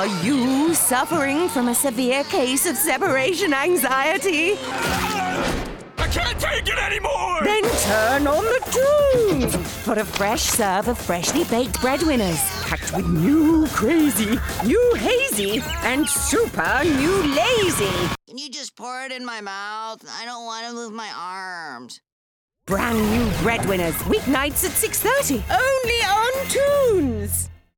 Are you suffering from a severe case of separation anxiety? I can't take it anymore! Then turn on the tunes for a fresh serve of freshly baked breadwinners, packed with new crazy, new hazy, and super new lazy. Can you just pour it in my mouth? I don't want to move my arms. Brand new breadwinners, weeknights at 6:30, only on Tunes.